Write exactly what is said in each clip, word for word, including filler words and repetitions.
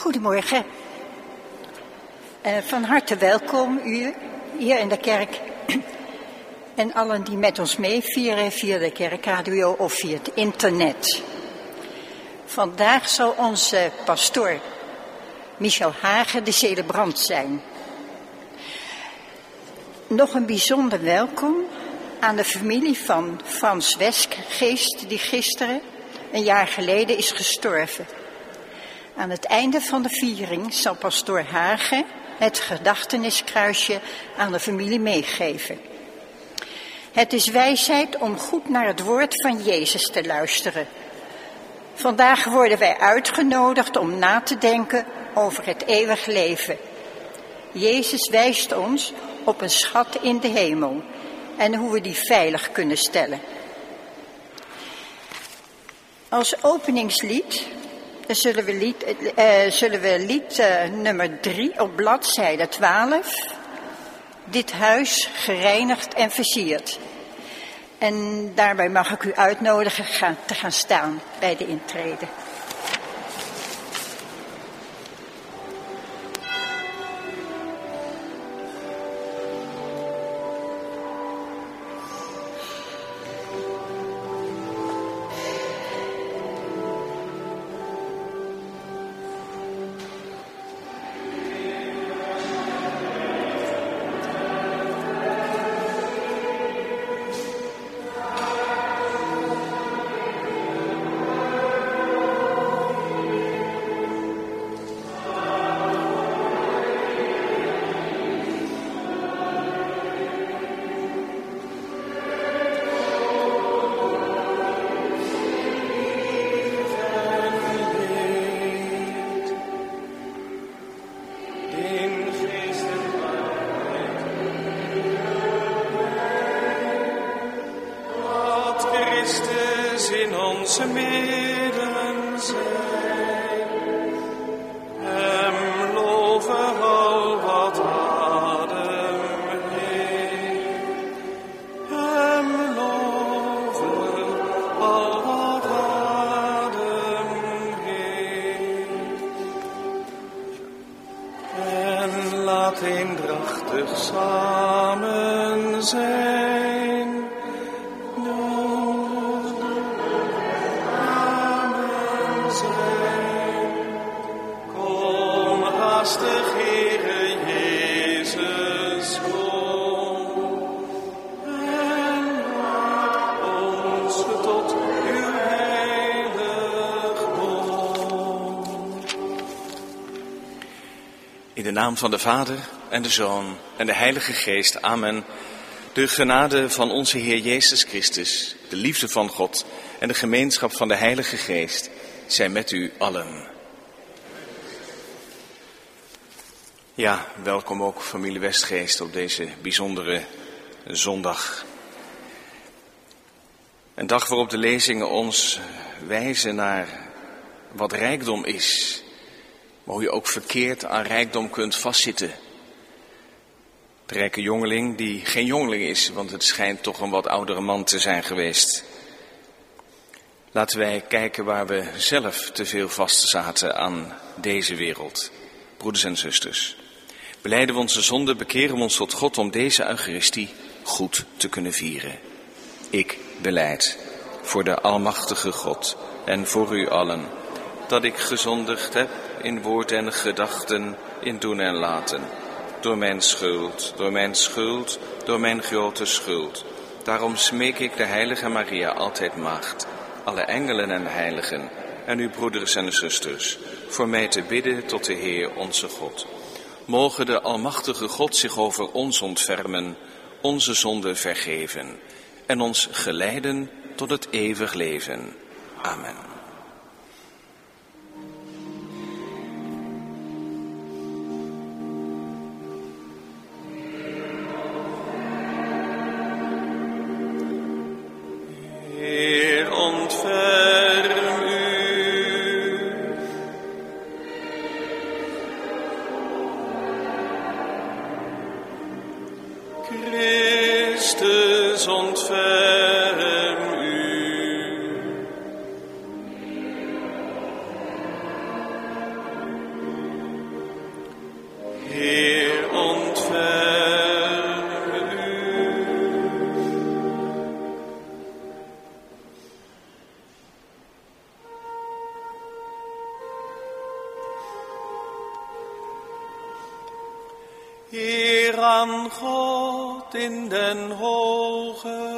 Goedemorgen. Uh, van harte welkom u hier in de kerk en allen die met ons meevieren via de kerkradio of via het internet. Vandaag zal onze pastoor Michel Hagen de celebrant zijn. Nog een bijzonder welkom aan de familie van Frans Westgeest, die gisteren, een jaar geleden, is gestorven. Aan het einde van de viering zal pastoor Hagen het gedachtenniskruisje aan de familie meegeven. Het is wijsheid om goed naar het woord van Jezus te luisteren. Vandaag worden wij uitgenodigd om na te denken over het eeuwig leven. Jezus wijst ons op een schat in de hemel en hoe we die veilig kunnen stellen. Als openingslied zullen we lied, uh, zullen we lied uh, nummer drie op bladzijde twaalf, Dit huis gereinigd en versierd. En daarbij mag ik u uitnodigen gaan, te gaan staan bij de intrede. In de naam van de Vader en de Zoon en de Heilige Geest. Amen. De genade van onze Heer Jezus Christus, de liefde van God en de gemeenschap van de Heilige Geest zijn met u allen. Ja, welkom ook familie Westgeest op deze bijzondere zondag. Een dag waarop de lezingen ons wijzen naar wat rijkdom is. Maar hoe je ook verkeerd aan rijkdom kunt vastzitten. De rijke jongeling die geen jongeling is, want het schijnt toch een wat oudere man te zijn geweest. Laten wij kijken waar we zelf te veel vastzaten aan deze wereld. Broeders en zusters, belijden we onze zonde, bekeren we ons tot God om deze Eucharistie goed te kunnen vieren. Ik belijd voor de almachtige God en voor u allen dat ik gezondigd heb in woord en gedachten, in doen en laten. Door mijn schuld, door mijn schuld, door mijn grote schuld. Daarom smeek ik de heilige Maria, altijd maagd, alle engelen en heiligen, en uw broeders en zusters, voor mij te bidden tot de Heer onze God. Mogen de almachtige God zich over ons ontfermen, onze zonden vergeven, en ons geleiden tot het eeuwig leven. Amen. Christus ontferm u. Heer aan God in den hoge.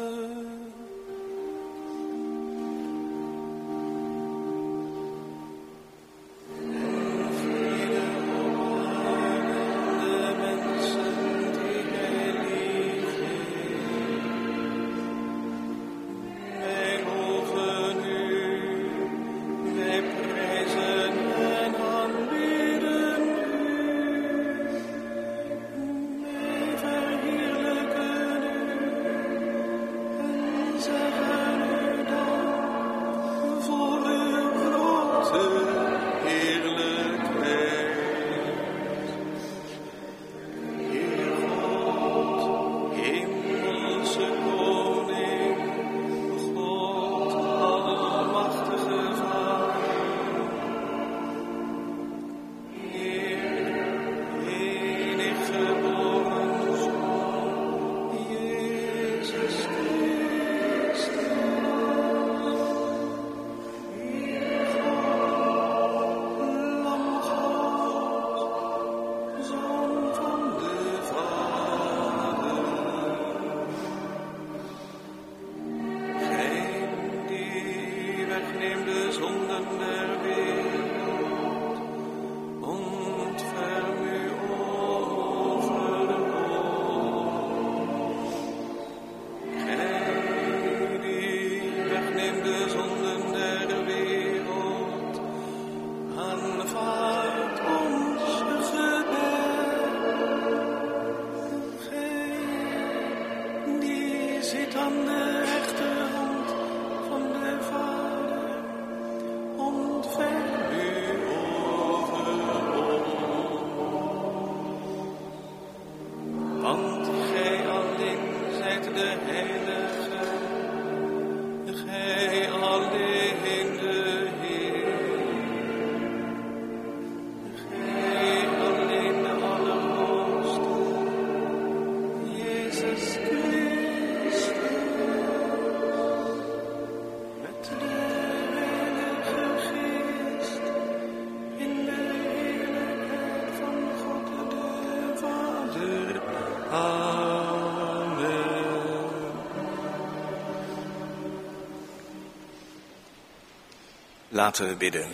Laten we bidden.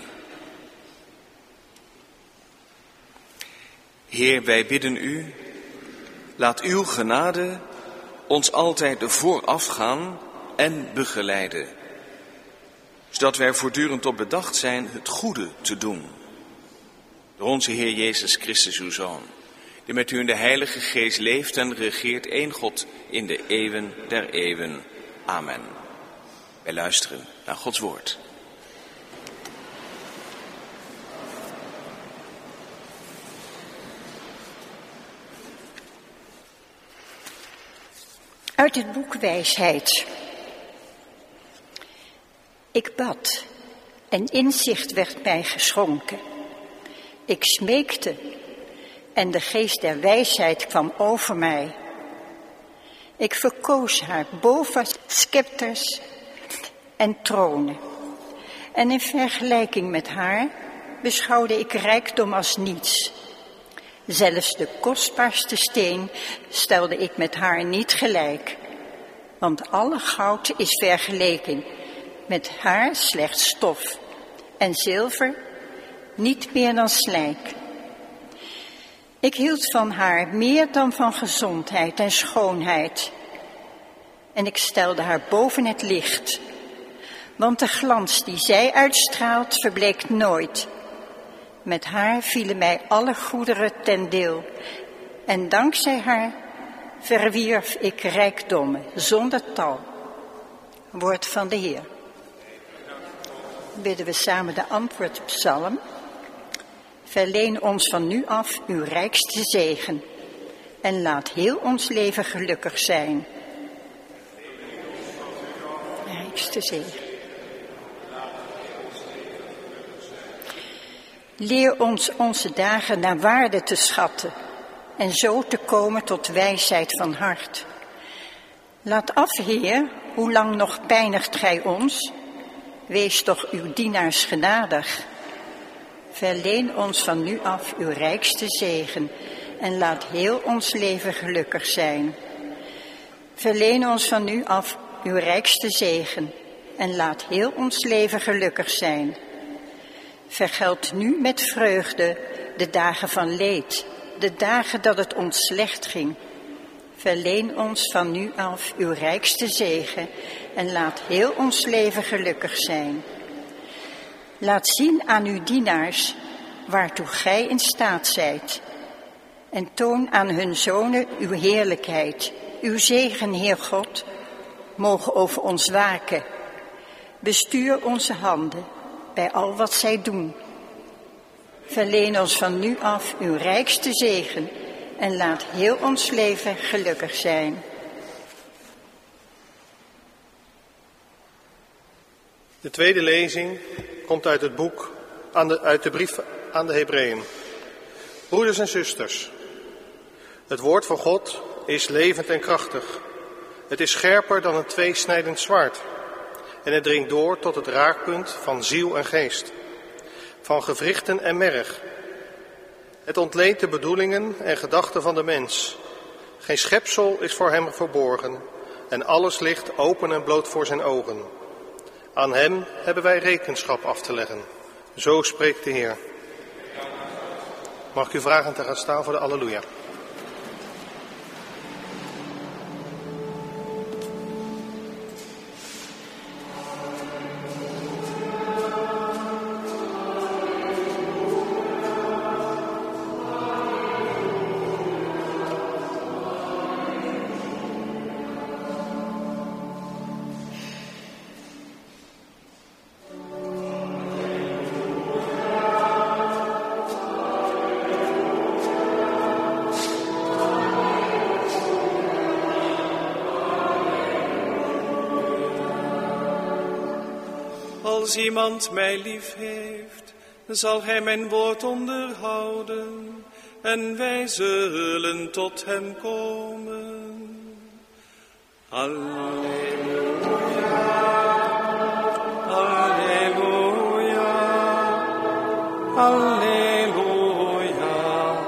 Heer, wij bidden u, laat uw genade ons altijd voorafgaan en begeleiden, zodat wij voortdurend op bedacht zijn het goede te doen. Door onze Heer Jezus Christus, uw Zoon, die met u in de Heilige Geest leeft en regeert, één God in de eeuwen der eeuwen. Amen. Wij luisteren naar Gods woord. Uit het boek Wijsheid. Ik bad en inzicht werd mij geschonken. Ik smeekte en de geest der wijsheid kwam over mij. Ik verkoos haar boven scepters en tronen. En in vergelijking met haar beschouwde ik rijkdom als niets. Zelfs de kostbaarste steen stelde ik met haar niet gelijk. Want alle goud is vergeleken met haar slechts stof. En zilver niet meer dan slijk. Ik hield van haar meer dan van gezondheid en schoonheid. En ik stelde haar boven het licht. Want de glans die zij uitstraalt verbleekt nooit. Met haar vielen mij alle goederen ten deel. En dankzij haar verwierf ik rijkdommen zonder tal. Woord van de Heer. Bidden we samen de antwoordpsalm. Verleen ons van nu af uw rijkste zegen. En laat heel ons leven gelukkig zijn. Rijkste zegen. Leer ons onze dagen naar waarde te schatten en zo te komen tot wijsheid van hart. Laat af, Heer, hoe lang nog pijnigt gij ons? Wees toch uw dienaars genadig. Verleen ons van nu af uw rijkste zegen en laat heel ons leven gelukkig zijn. Verleen ons van nu af uw rijkste zegen en laat heel ons leven gelukkig zijn. Vergeld nu met vreugde de dagen van leed, de dagen dat het ons slecht ging. Verleen ons van nu af uw rijkste zegen en laat heel ons leven gelukkig zijn. Laat zien aan uw dienaars waartoe gij in staat zijt. En toon aan hun zonen uw heerlijkheid, uw zegen, Heer God, mogen over ons waken. Bestuur onze handen bij al wat zij doen. Verleen ons van nu af uw rijkste zegen en laat heel ons leven gelukkig zijn. De tweede lezing komt uit het boek, aan de, uit de brief aan de Hebreeën. Broeders en zusters, het woord van God is levend en krachtig. Het is scherper dan een tweesnijdend zwaard. En het dringt door tot het raakpunt van ziel en geest, van gewrichten en merg. Het ontleedt de bedoelingen en gedachten van de mens. Geen schepsel is voor hem verborgen en alles ligt open en bloot voor zijn ogen. Aan hem hebben wij rekenschap af te leggen. Zo spreekt de Heer. Mag ik u vragen te gaan staan voor de Alleluia. Als iemand mij lief heeft, zal hij mijn woord onderhouden en wij zullen tot hem komen. Halleluja, halleluja, halleluja,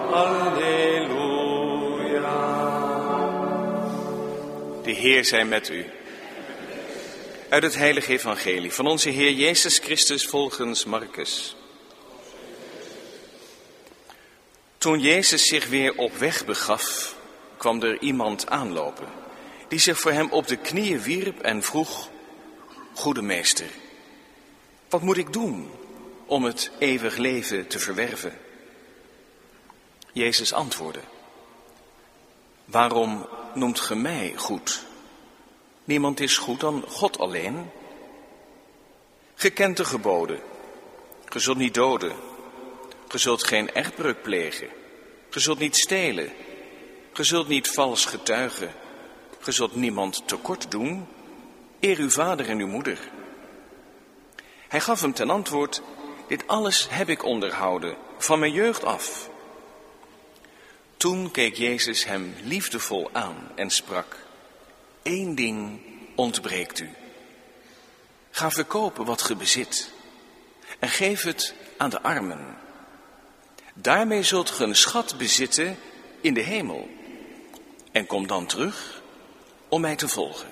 halleluja. De Heer zij met u. Uit het heilige evangelie van onze Heer Jezus Christus volgens Marcus. Toen Jezus zich weer op weg begaf, kwam er iemand aanlopen, die zich voor hem op de knieën wierp en vroeg: Goede meester, wat moet ik doen om het eeuwig leven te verwerven? Jezus antwoordde: Waarom noemt ge mij goed? Niemand is goed dan God alleen. Ge kent de geboden. Ge zult niet doden. Ge zult geen echtbreuk plegen. Ge zult niet stelen. Ge zult niet vals getuigen. Ge zult niemand tekort doen. Eer uw vader en uw moeder. Hij gaf hem ten antwoord: Dit alles heb ik onderhouden, van mijn jeugd af. Toen keek Jezus hem liefdevol aan en sprak: Eén ding ontbreekt u. Ga verkopen wat ge bezit en geef het aan de armen. Daarmee zult ge een schat bezitten in de hemel. En kom dan terug om mij te volgen.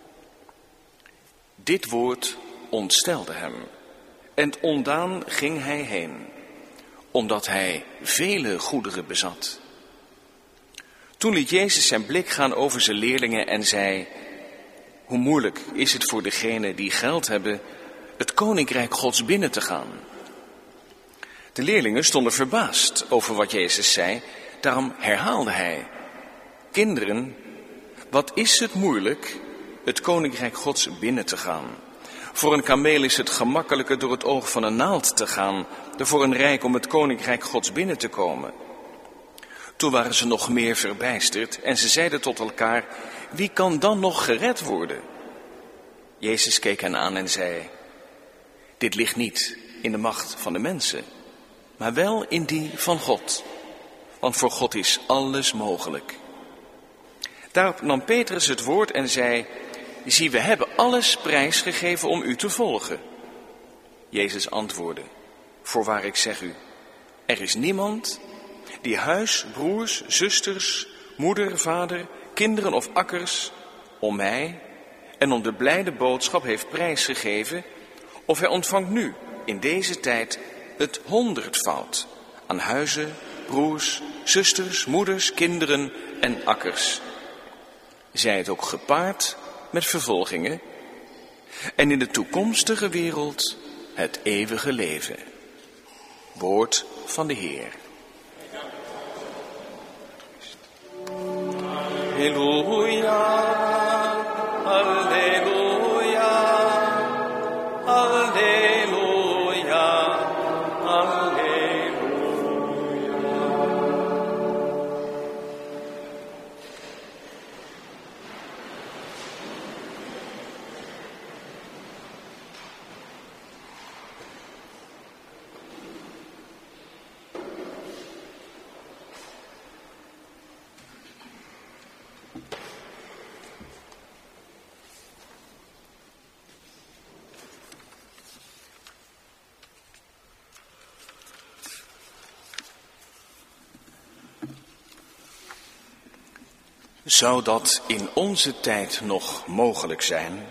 Dit woord ontstelde hem en ontdaan ging hij heen, omdat hij vele goederen bezat. Toen liet Jezus zijn blik gaan over zijn leerlingen en zei: Hoe moeilijk is het voor degenen die geld hebben het koninkrijk Gods binnen te gaan. De leerlingen stonden verbaasd over wat Jezus zei, daarom herhaalde hij: Kinderen, wat is het moeilijk het koninkrijk Gods binnen te gaan? Voor een kameel is het gemakkelijker door het oog van een naald te gaan dan voor een rijk om het koninkrijk Gods binnen te komen. Toen waren ze nog meer verbijsterd en ze zeiden tot elkaar: Wie kan dan nog gered worden? Jezus keek hen aan en zei: Dit ligt niet in de macht van de mensen, maar wel in die van God. Want voor God is alles mogelijk. Daarop nam Petrus het woord en zei: Zie, we hebben alles prijsgegeven om u te volgen. Jezus antwoordde: Voorwaar ik zeg u, er is niemand die huis, broers, zusters, moeder, vader, kinderen of akkers om mij en om de blijde boodschap heeft prijsgegeven, of hij ontvangt nu in deze tijd het honderdvoud aan huizen, broers, zusters, moeders, kinderen en akkers. Zij het ook gepaard met vervolgingen en in de toekomstige wereld het eeuwige leven. Woord van de Heer. Halleluja, halleluja, halleluja, halleluja. Zou dat in onze tijd nog mogelijk zijn?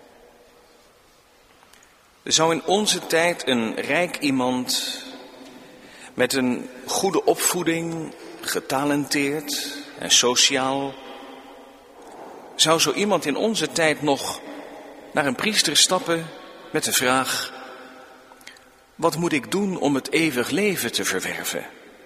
Zou in onze tijd een rijk iemand met een goede opvoeding, getalenteerd en sociaal, zou zo iemand in onze tijd nog naar een priester stappen met de vraag: wat moet ik doen om het eeuwig leven te verwerven?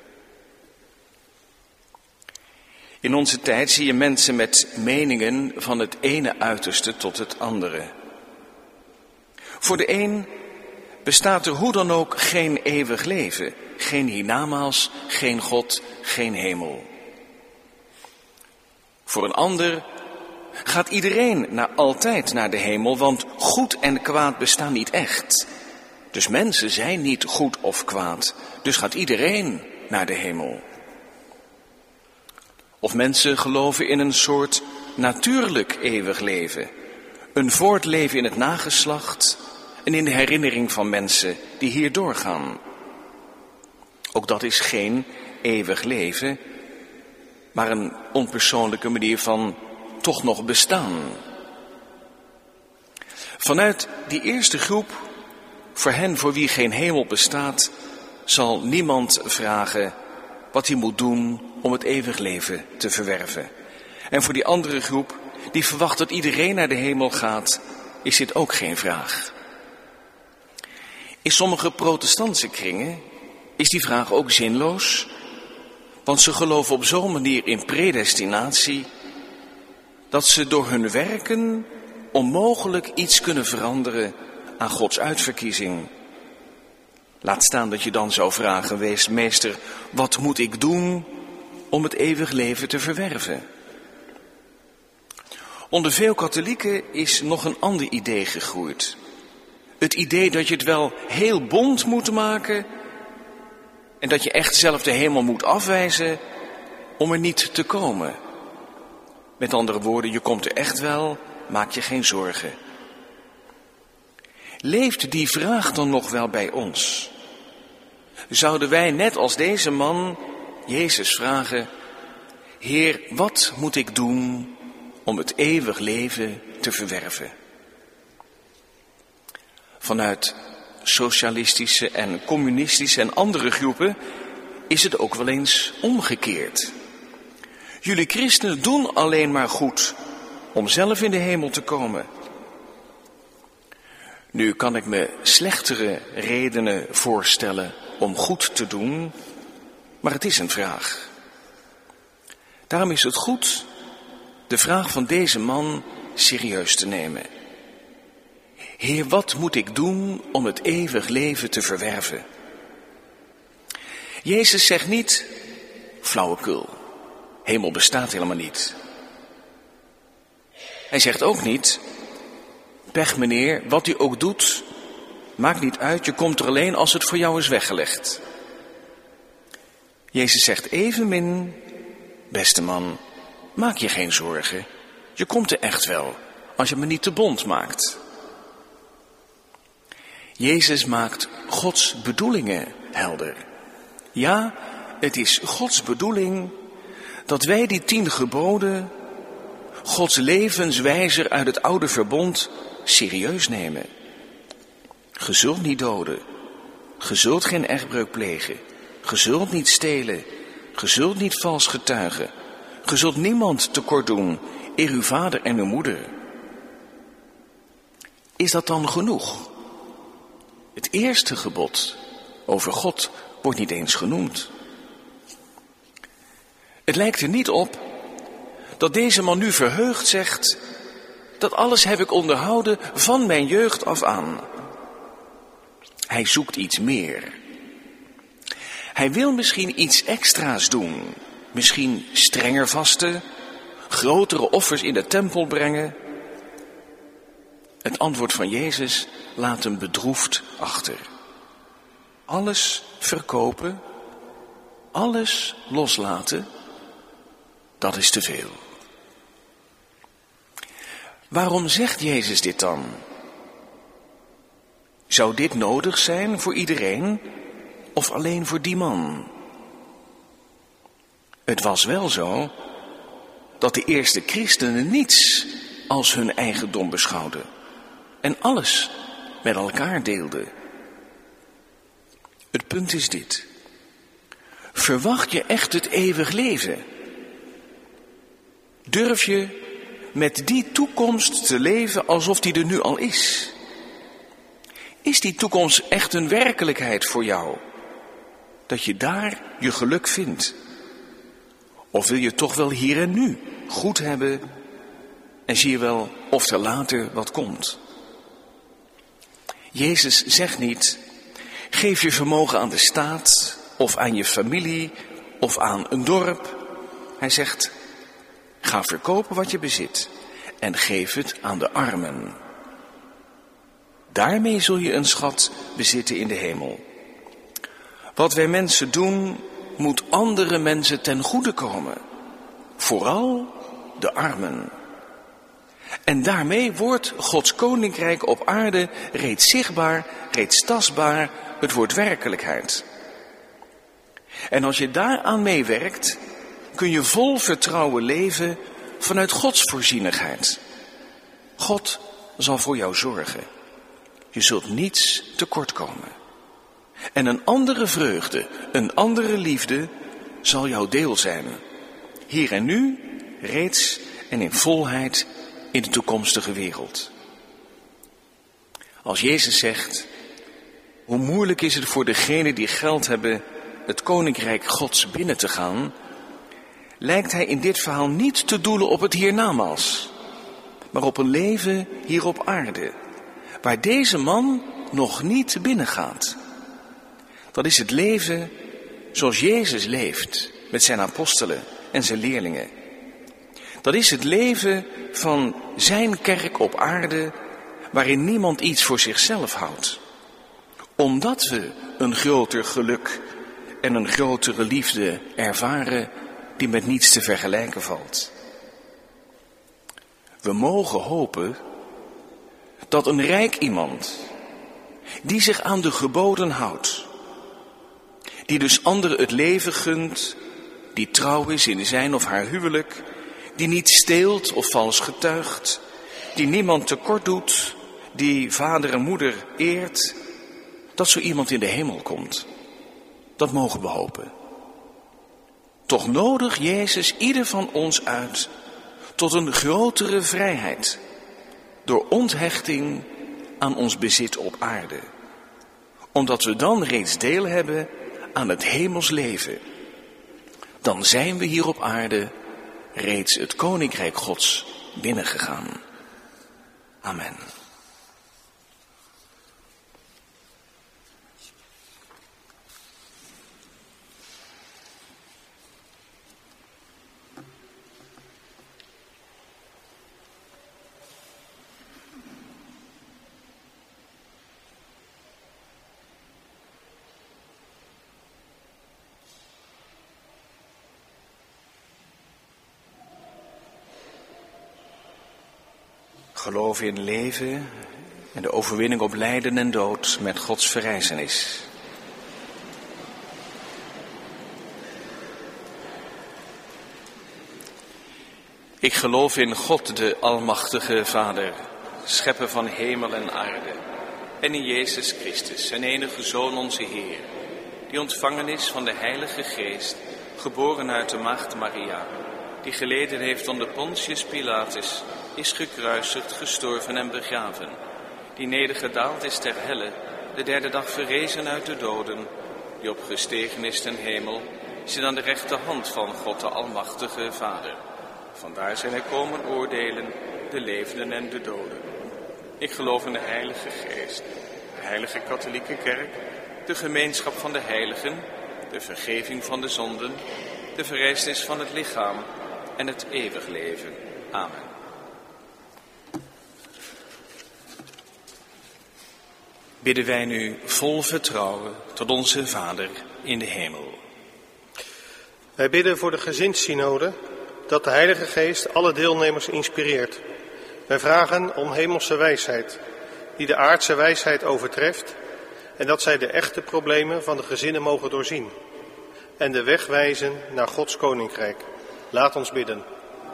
In onze tijd zie je mensen met meningen van het ene uiterste tot het andere. Voor de een bestaat er hoe dan ook geen eeuwig leven, geen hiernamaals, geen God, geen hemel. Voor een ander gaat iedereen naar altijd naar de hemel, want goed en kwaad bestaan niet echt. Dus mensen zijn niet goed of kwaad, dus gaat iedereen naar de hemel. Of mensen geloven in een soort natuurlijk eeuwig leven. Een voortleven in het nageslacht en in de herinnering van mensen die hier doorgaan. Ook dat is geen eeuwig leven, maar een onpersoonlijke manier van toch nog bestaan. Vanuit die eerste groep, voor hen voor wie geen hemel bestaat, zal niemand vragen wat hij moet doen om het eeuwig leven te verwerven. En voor die andere groep, die verwacht dat iedereen naar de hemel gaat, is dit ook geen vraag. In sommige protestantse kringen is die vraag ook zinloos, want ze geloven op zo'n manier in predestinatie, dat ze door hun werken onmogelijk iets kunnen veranderen aan Gods uitverkiezing. Laat staan dat je dan zou vragen: wees meester, wat moet ik doen om het eeuwig leven te verwerven? Onder veel katholieken is nog een ander idee gegroeid. Het idee dat je het wel heel bond moet maken en dat je echt zelf de hemel moet afwijzen om er niet te komen. Met andere woorden, je komt er echt wel, maak je geen zorgen. Leeft die vraag dan nog wel bij ons? Zouden wij net als deze man Jezus vragen: Heer, wat moet ik doen om het eeuwig leven te verwerven? Vanuit socialistische en communistische en andere groepen is het ook wel eens omgekeerd. Jullie christenen doen alleen maar goed om zelf in de hemel te komen. Nu kan ik me slechtere redenen voorstellen om goed te doen, maar het is een vraag. Daarom is het goed de vraag van deze man serieus te nemen. Heer, wat moet ik doen om het eeuwig leven te verwerven? Jezus zegt niet: flauwekul, hemel bestaat helemaal niet. Hij zegt ook niet: pech meneer, wat u ook doet, maakt niet uit, je komt er alleen als het voor jou is weggelegd. Jezus zegt evenmin: beste man, maak je geen zorgen, je komt er echt wel, als je me niet te bond maakt. Jezus maakt Gods bedoelingen helder. Ja, het is Gods bedoeling dat wij die tien geboden, Gods levenswijzer uit het oude verbond, serieus nemen. Ge zult niet doden, ge zult geen echtbreuk plegen, ge zult niet stelen, ge zult niet vals getuigen, ge zult niemand tekort doen, eer uw vader en uw moeder. Is dat dan genoeg? Het eerste gebod over God wordt niet eens genoemd. Het lijkt er niet op dat deze man nu verheugd zegt: dat alles heb ik onderhouden van mijn jeugd af aan. Hij zoekt iets meer. Hij wil misschien iets extra's doen. Misschien strenger vasten, grotere offers in de tempel brengen. Het antwoord van Jezus laat hem bedroefd achter. Alles verkopen, alles loslaten, dat is te veel. Waarom zegt Jezus dit dan? Zou dit nodig zijn voor iedereen of alleen voor die man? Het was wel zo dat de eerste christenen niets als hun eigendom beschouwden en alles met elkaar deelden. Het punt is dit: verwacht je echt het eeuwig leven? Durf je met die toekomst te leven alsof die er nu al is? Is die toekomst echt een werkelijkheid voor jou? Dat je daar je geluk vindt? Of wil je toch wel hier en nu goed hebben en zie je wel of er later wat komt? Jezus zegt niet: geef je vermogen aan de staat of aan je familie of aan een dorp. Hij zegt: ga verkopen wat je bezit en geef het aan de armen. Daarmee zul je een schat bezitten in de hemel. Wat wij mensen doen, moet andere mensen ten goede komen. Vooral de armen. En daarmee wordt Gods koninkrijk op aarde reeds zichtbaar, reeds tastbaar, het wordt werkelijkheid. En als je daaraan meewerkt, kun je vol vertrouwen leven vanuit Gods voorzienigheid. God zal voor jou zorgen. Je zult niets tekort komen. En een andere vreugde, een andere liefde zal jouw deel zijn. Hier en nu, reeds en in volheid in de toekomstige wereld. Als Jezus zegt: hoe moeilijk is het voor degenen die geld hebben het koninkrijk Gods binnen te gaan, lijkt hij in dit verhaal niet te doelen op het hiernamaals, maar op een leven hier op aarde, waar deze man nog niet binnengaat. Dat is het leven zoals Jezus leeft met zijn apostelen en zijn leerlingen. Dat is het leven van zijn kerk op aarde, waarin niemand iets voor zichzelf houdt. Omdat we een groter geluk en een grotere liefde ervaren die met niets te vergelijken valt. We mogen hopen dat een rijk iemand, die zich aan de geboden houdt, die dus anderen het leven gunt, die trouw is in zijn of haar huwelijk, die niet steelt of vals getuigt, die niemand tekort doet, die vader en moeder eert, dat zo iemand in de hemel komt. Dat mogen we hopen. Toch nodigt Jezus ieder van ons uit tot een grotere vrijheid, door onthechting aan ons bezit op aarde. Omdat we dan reeds deel hebben aan het hemels leven. Dan zijn we hier op aarde reeds het koninkrijk Gods binnengegaan. Amen. Geloven in leven en de overwinning op lijden en dood met Gods verrijzenis. Ik geloof in God, de Almachtige Vader, schepper van hemel en aarde, en in Jezus Christus, zijn enige Zoon, onze Heer, die ontvangen is van de Heilige Geest, geboren uit de maagd Maria, die geleden heeft onder Pontius Pilatus, is gekruisigd, gestorven en begraven, die nedergedaald is ter helle, de derde dag verrezen uit de doden, die opgestegen is ten hemel, zit aan de rechterhand van God de Almachtige Vader. Vandaar zijn hij komen oordelen, de levenden en de doden. Ik geloof in de Heilige Geest, de Heilige Katholieke Kerk, de gemeenschap van de heiligen, de vergeving van de zonden, de verrijzenis van het lichaam en het eeuwig leven. Amen. Bidden wij nu vol vertrouwen tot onze Vader in de hemel. Wij bidden voor de gezinssynode dat de Heilige Geest alle deelnemers inspireert. Wij vragen om hemelse wijsheid, die de aardse wijsheid overtreft, en dat zij de echte problemen van de gezinnen mogen doorzien en de weg wijzen naar Gods koninkrijk. Laat ons bidden.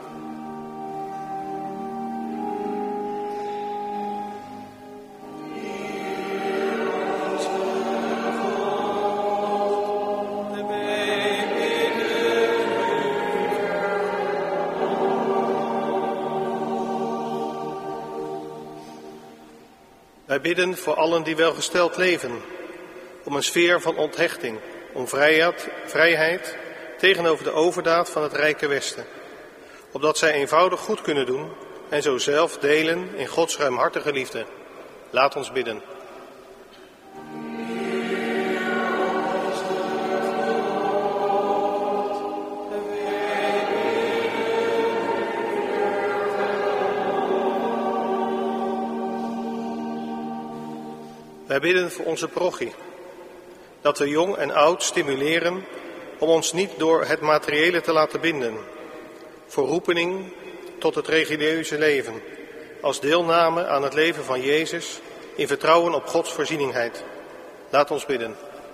Wij bidden voor allen die welgesteld leven, om een sfeer van onthechting, om vrijheid, vrijheid tegenover de overdaad van het rijke Westen, opdat zij eenvoudig goed kunnen doen en zo zelf delen in Gods ruimhartige liefde. Laat ons bidden. Wij bidden voor onze parochie, dat we jong en oud stimuleren om ons niet door het materiële te laten binden, voor roepening tot het religieuze leven, als deelname aan het leven van Jezus in vertrouwen op Gods voorzieningheid. Laat ons bidden.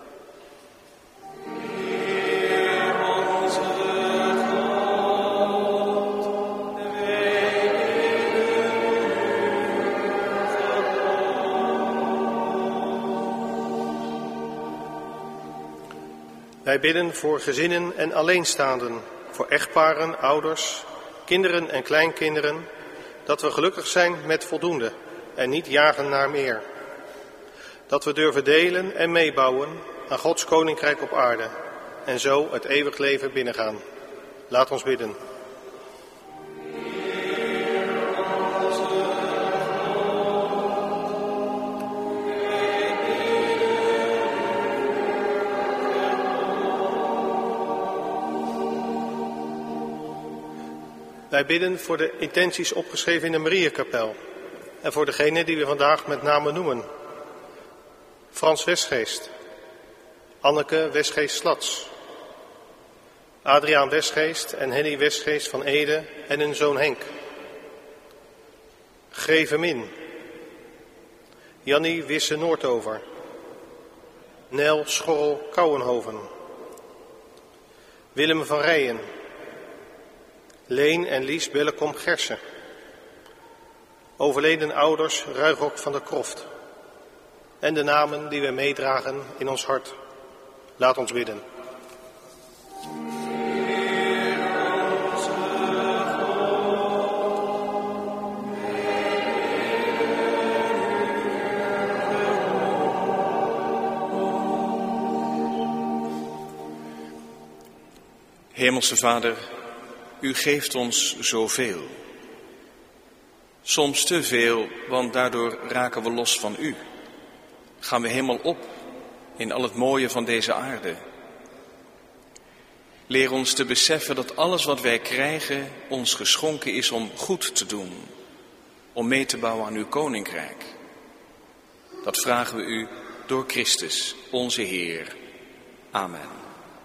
Wij bidden voor gezinnen en alleenstaanden, voor echtparen, ouders, kinderen en kleinkinderen, dat we gelukkig zijn met voldoende en niet jagen naar meer. Dat we durven delen en meebouwen aan Gods koninkrijk op aarde en zo het eeuwig leven binnengaan. Laat ons bidden. Wij bidden voor de intenties opgeschreven in de Mariakapel en voor degene die we vandaag met name noemen. Frans Westgeest, Anneke Westgeest-Slats, Adriaan Westgeest en Henny Westgeest van Ede en hun zoon Henk. Greve Min, Jannie Wisse-Noordover, Nel Schorrel-Kouwenhoven, Willem van Rijen, Leen en Lies Bellekom-Gersen, overleden ouders Ruigrok van der Kroft en de namen die wij meedragen in ons hart. Laat ons bidden. Hemelse Vader, u geeft ons zoveel. Soms te veel, want daardoor raken we los van u. Gaan we helemaal op in al het mooie van deze aarde. Leer ons te beseffen dat alles wat wij krijgen ons geschonken is om goed te doen. Om mee te bouwen aan uw koninkrijk. Dat vragen we u door Christus, onze Heer. Amen.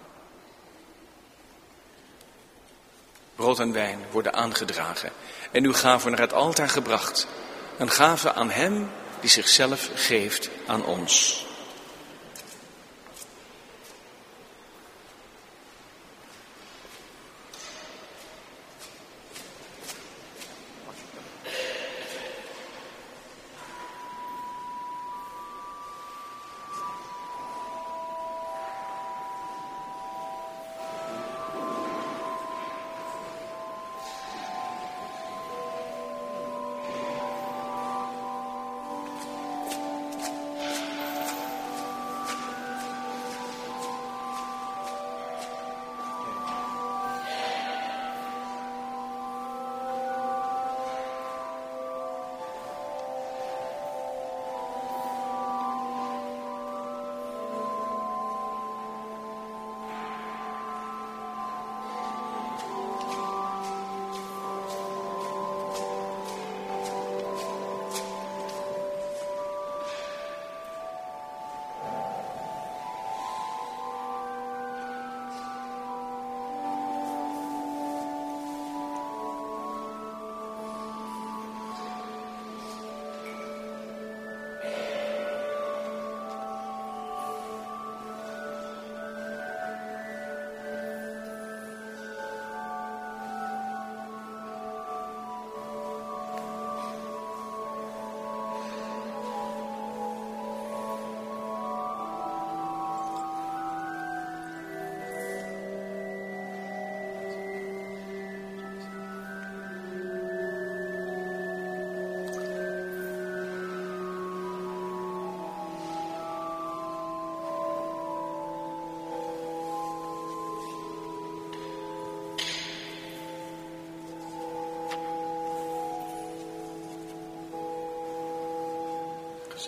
Brood en wijn worden aangedragen en uw gave naar het altaar gebracht. Een gave aan hem die zichzelf geeft aan ons.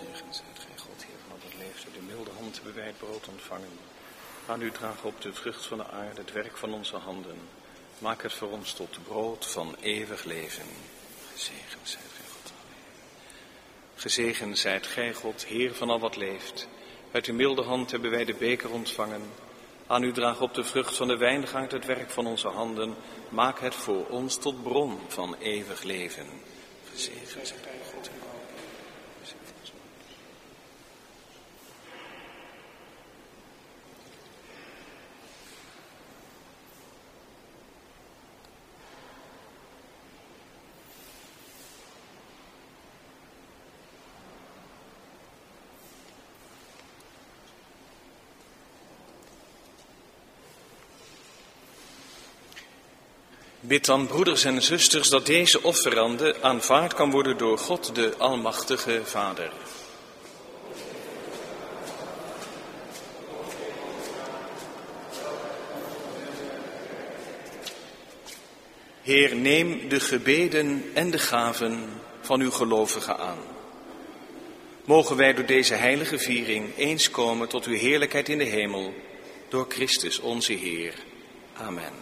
Gezegend zijt gij, God, Heer van al wat leeft. Uit de milde hand hebben wij het brood ontvangen. Aan u dragen op de vrucht van de aarde, het werk van onze handen. Maak het voor ons tot brood van eeuwig leven. Gezegend zijt gij, God. Gezegend zijt gij, God, Heer van al wat leeft. Uit uw milde hand hebben wij de beker ontvangen. Aan u dragen op de vrucht van de wijngaard, het werk van onze handen. Maak het voor ons tot bron van eeuwig leven. Gezegend zijt gij, God. Bid dan, broeders en zusters, dat deze offerande aanvaard kan worden door God, de Almachtige Vader. Heer, neem de gebeden en de gaven van uw gelovigen aan. Mogen wij door deze heilige viering eens komen tot uw heerlijkheid in de hemel, door Christus onze Heer. Amen.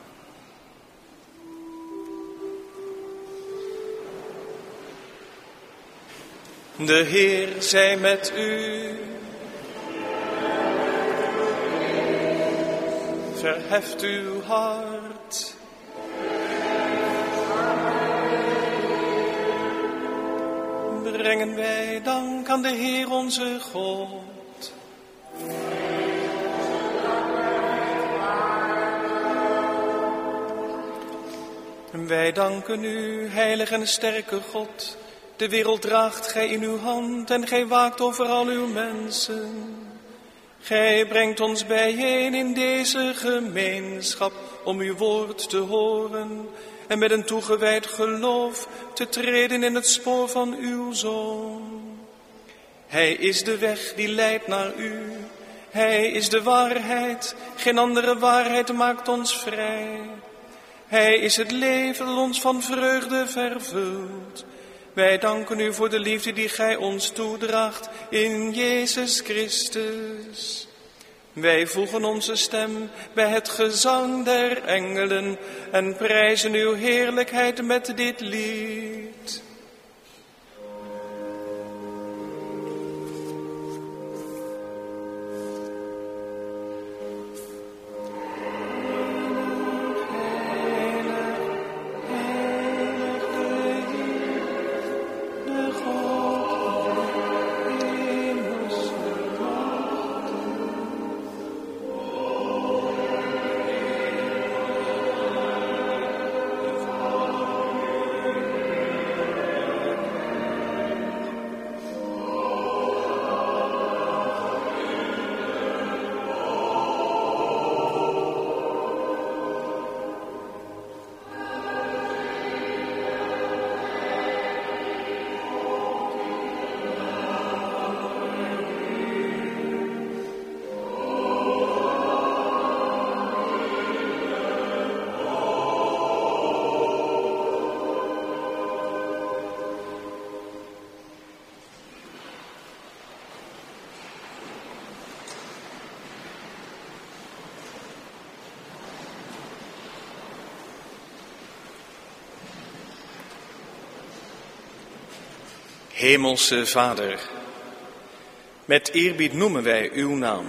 De Heer zij met u. Verheft uw hart. Brengen wij dank aan de Heer onze God. Wij danken u, heilige en sterke God. De wereld draagt gij in uw hand en gij waakt over al uw mensen. Gij brengt ons bijeen in deze gemeenschap om uw woord te horen en met een toegewijd geloof te treden in het spoor van uw Zoon. Hij is de weg die leidt naar u. Hij is de waarheid. Geen andere waarheid maakt ons vrij. Hij is het leven dat ons van vreugde vervult. Wij danken u voor de liefde die gij ons toedraagt in Jezus Christus. Wij voegen onze stem bij het gezang der engelen en prijzen uw heerlijkheid met dit lied. Hemelse Vader, met eerbied noemen wij uw naam.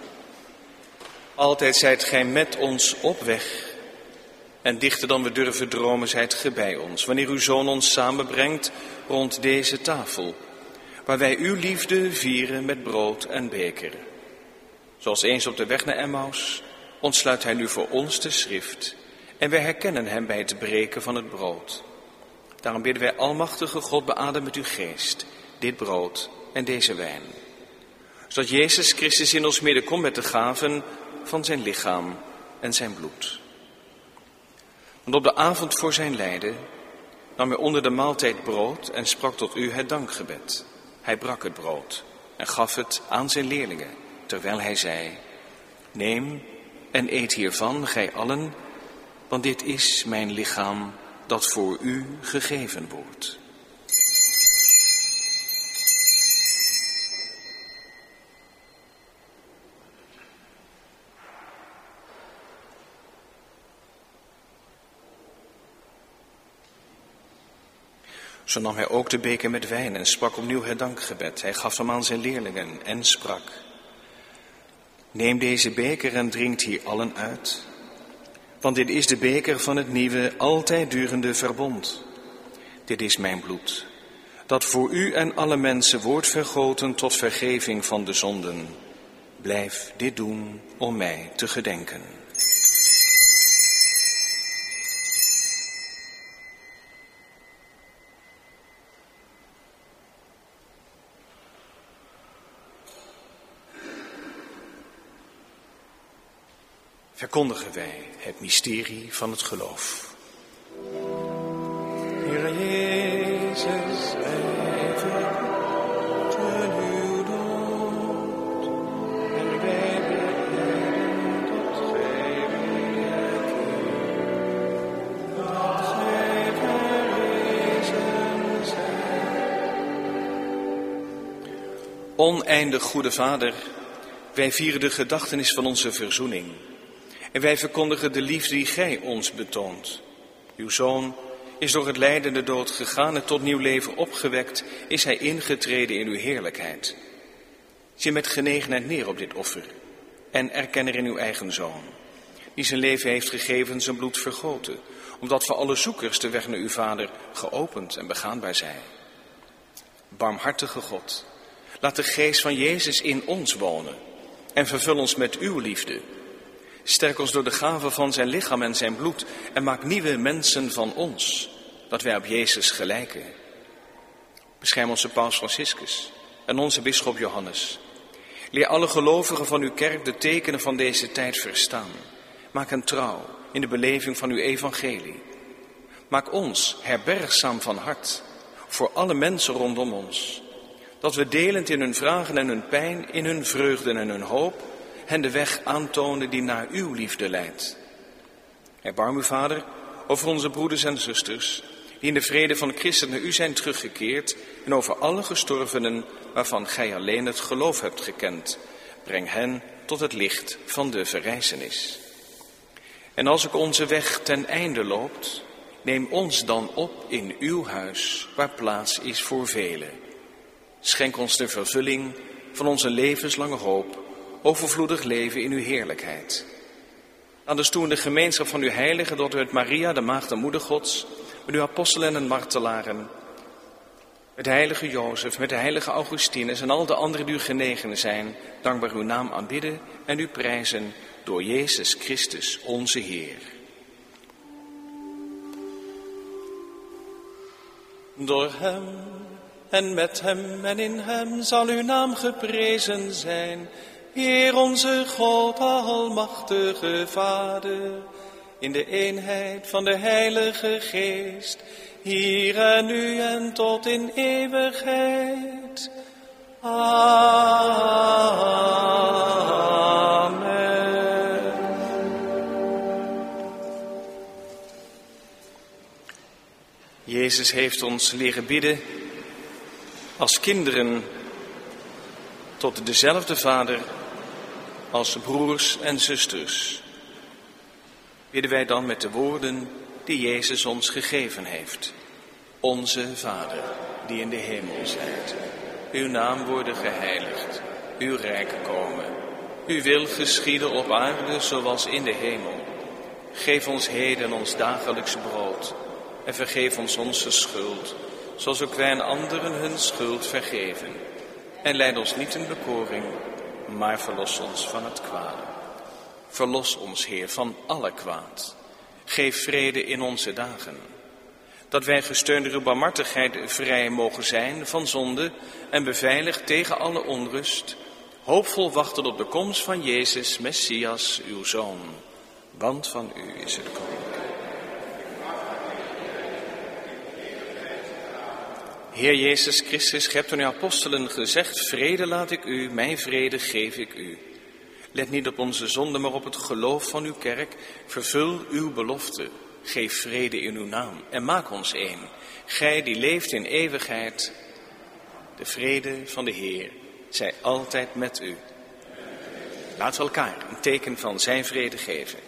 Altijd zijt gij met ons op weg en dichter dan we durven dromen zijt gij bij ons. Wanneer uw Zoon ons samenbrengt rond deze tafel, waar wij uw liefde vieren met brood en beker. Zoals eens op de weg naar Emmaus ontsluit hij nu voor ons de schrift en wij herkennen hem bij het breken van het brood. Daarom bidden wij, almachtige God, beadem met uw geest dit brood en deze wijn. Zodat Jezus Christus in ons midden komt met de gaven van zijn lichaam en zijn bloed. Want op de avond voor zijn lijden nam hij onder de maaltijd brood en sprak tot u het dankgebed. Hij brak het brood en gaf het aan zijn leerlingen, terwijl hij zei: neem en eet hiervan, gij allen, want dit is mijn lichaam dat voor u gegeven wordt. Zo nam hij ook de beker met wijn en sprak opnieuw het dankgebed. Hij gaf hem aan zijn leerlingen en sprak: neem deze beker en drinkt hier allen uit. Want dit is de beker van het nieuwe, altijd durende verbond. Dit is mijn bloed, dat voor u en alle mensen wordt vergoten tot vergeving van de zonden. Blijf dit doen om mij te gedenken. Verkondigen wij het mysterie van het geloof. Heer Jezus, wij verkondigen uw dood en wij belijden dat gij wederkeert, dat gij verrezen zijt. Oneindig goede Vader, wij vieren de gedachtenis van onze verzoening. En wij verkondigen de liefde die gij ons betoont. Uw Zoon is door het lijden de dood gegaan en tot nieuw leven opgewekt, is hij ingetreden in uw heerlijkheid. Zie met genegenheid neer op dit offer en erken erin uw eigen Zoon, die zijn leven heeft gegeven, zijn bloed vergoten, omdat voor alle zoekers de weg naar uw Vader geopend en begaanbaar zijn. Barmhartige God, laat de geest van Jezus in ons wonen en vervul ons met uw liefde. Sterk ons door de gave van zijn lichaam en zijn bloed en maak nieuwe mensen van ons, dat wij op Jezus gelijken. Bescherm onze paus Franciscus en onze bisschop Johannes. Leer alle gelovigen van uw kerk de tekenen van deze tijd verstaan. Maak hen trouw in de beleving van uw evangelie. Maak ons herbergzaam van hart voor alle mensen rondom ons, dat we delend in hun vragen en hun pijn, in hun vreugde en hun hoop, hen de weg aantonen die naar uw liefde leidt. Erbarm u, Vader, over onze broeders en zusters, die in de vrede van Christus naar u zijn teruggekeerd, en over alle gestorvenen, waarvan gij alleen het geloof hebt gekend. Breng hen tot het licht van de verrijzenis. En als ook onze weg ten einde loopt, neem ons dan op in uw huis, waar plaats is voor velen. Schenk ons de vervulling van onze levenslange hoop, overvloedig leven in uw heerlijkheid. Aan de stoende gemeenschap van uw heiligen, dat u met Maria, de maagd en moeder Gods, met uw apostelen en martelaren, met de heilige Jozef, met de heilige Augustinus en al de anderen die u genegen zijn, dankbaar uw naam aanbidden en u prijzen door Jezus Christus, onze Heer. Door hem en met hem en in hem zal uw naam geprezen zijn, Heer onze God, almachtige Vader, in de eenheid van de Heilige Geest, hier en nu en tot in eeuwigheid. Amen. Jezus heeft ons leren bidden als kinderen tot dezelfde Vader als broers en zusters. Bidden wij dan met de woorden die Jezus ons gegeven heeft. Onze Vader, die in de hemel zijt. Uw naam worden geheiligd. Uw rijk komen. Uw wil geschieden op aarde zoals in de hemel. Geef ons heden ons dagelijks brood. En vergeef ons onze schuld, zoals ook wij aan anderen hun schuld vergeven. En leid ons niet in bekoring, maar verlos ons van het kwade. Verlos ons, Heer, van alle kwaad. Geef vrede in onze dagen. Dat wij gesteund door uw barmhartigheid vrij mogen zijn van zonde en beveiligd tegen alle onrust, hoopvol wachten op de komst van Jezus, Messias, uw Zoon. Want van u is het koninkrijk. Heer Jezus Christus, gij hebt aan uw apostelen gezegd, vrede laat ik u, mijn vrede geef ik u. Let niet op onze zonde, maar op het geloof van uw kerk. Vervul uw belofte. Geef vrede in uw naam en maak ons één. Gij die leeft in eeuwigheid. De vrede van de Heer zij altijd met u. Laten we elkaar een teken van zijn vrede geven.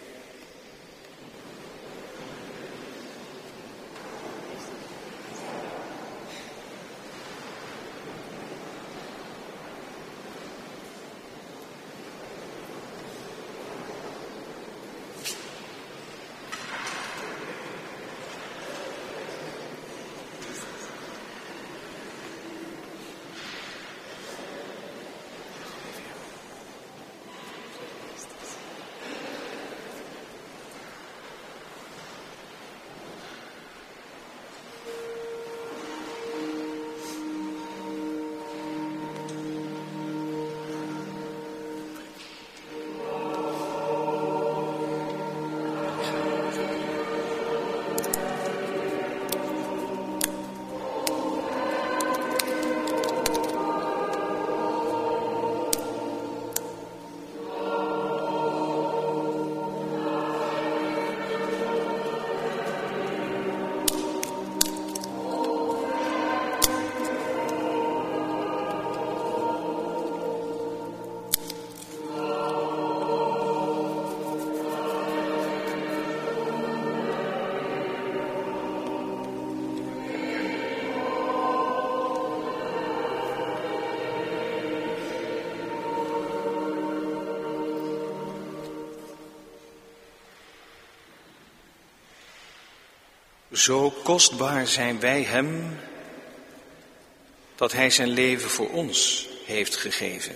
Zo kostbaar zijn wij hem, dat hij zijn leven voor ons heeft gegeven.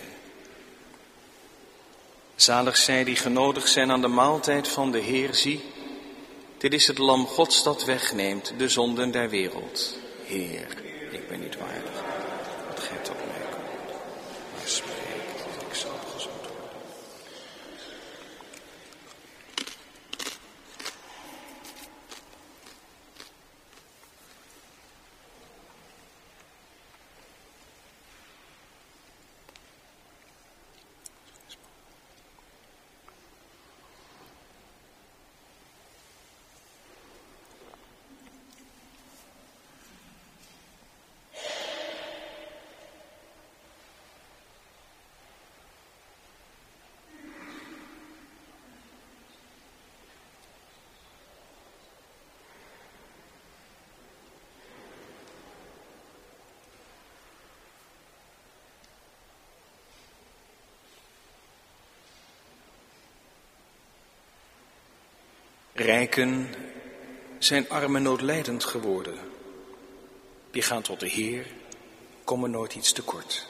Zalig zij die genodigd zijn aan de maaltijd van de Heer. Zie, dit is het lam Gods dat wegneemt de zonden der wereld. Heer, ik ben niet waardig dat gij tot mij komt, maar spreek dat ik zal gezond worden. Rijken zijn armen noodlijdend geworden. Die gaan tot de Heer, komen nooit iets tekort.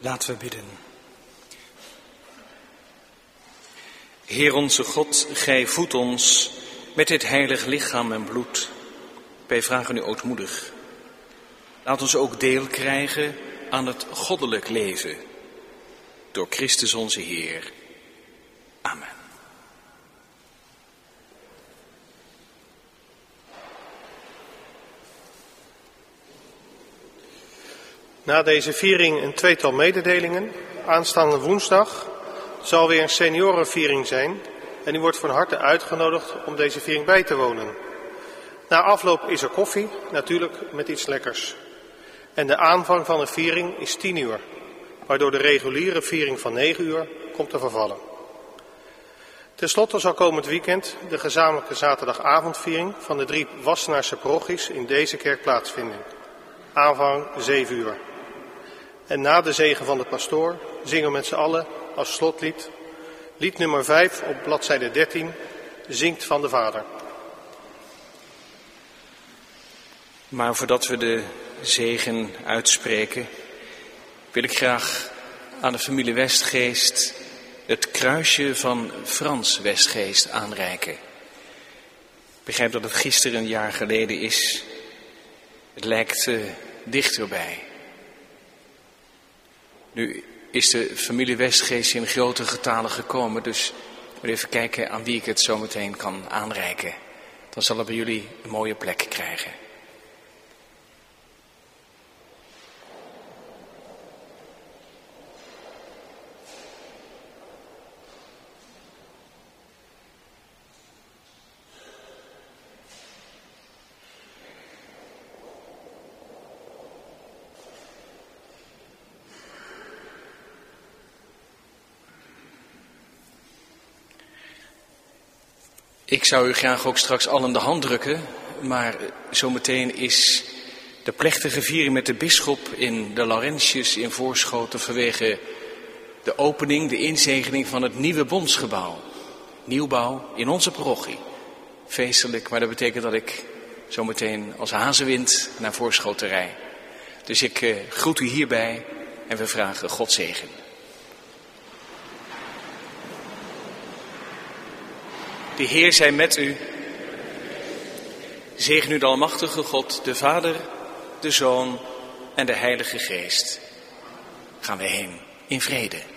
Laten we bidden. Heer onze God, gij voedt ons met dit heilig lichaam en bloed. Wij vragen u ootmoedig. Laat ons ook deel krijgen aan het goddelijk leven. Door Christus onze Heer. Amen. Na deze viering een tweetal mededelingen. Aanstaande woensdag zal weer een seniorenviering zijn en u wordt van harte uitgenodigd om deze viering bij te wonen. Na afloop is er koffie, natuurlijk met iets lekkers. En de aanvang van de viering is tien uur, waardoor de reguliere viering van negen uur komt te vervallen. Ten slotte zal komend weekend de gezamenlijke zaterdagavondviering van de drie Wassenaarse parochies in deze kerk plaatsvinden. Aanvang zeven uur. En na de zegen van de pastoor zingen we met z'n allen als slotlied lied nummer vijf op bladzijde dertien, Zingt van de Vader. Maar voordat we de zegen uitspreken, wil ik graag aan de familie Westgeest het kruisje van Frans Westgeest aanreiken. Ik begrijp dat het gisteren een jaar geleden is. Het lijkt uh, dichterbij. Nu is de familie Westgeest in grote getalen gekomen, dus ik moet even kijken aan wie ik het zo meteen kan aanreiken. Dan zal het bij jullie een mooie plek krijgen. Ik zou u graag ook straks allen de hand drukken, maar zometeen is de plechtige viering met de bisschop in de Laurentius in Voorschoten vanwege de opening, de inzegening van het nieuwe bondsgebouw. Nieuwbouw in onze parochie. Feestelijk, maar dat betekent dat ik zometeen als hazenwind naar Voorschoten rijd. Dus ik uh, groet u hierbij en we vragen God zegen. De Heer zij met u. Zegen u de almachtige God, de Vader, de Zoon en de Heilige Geest. Gaan we heen in vrede.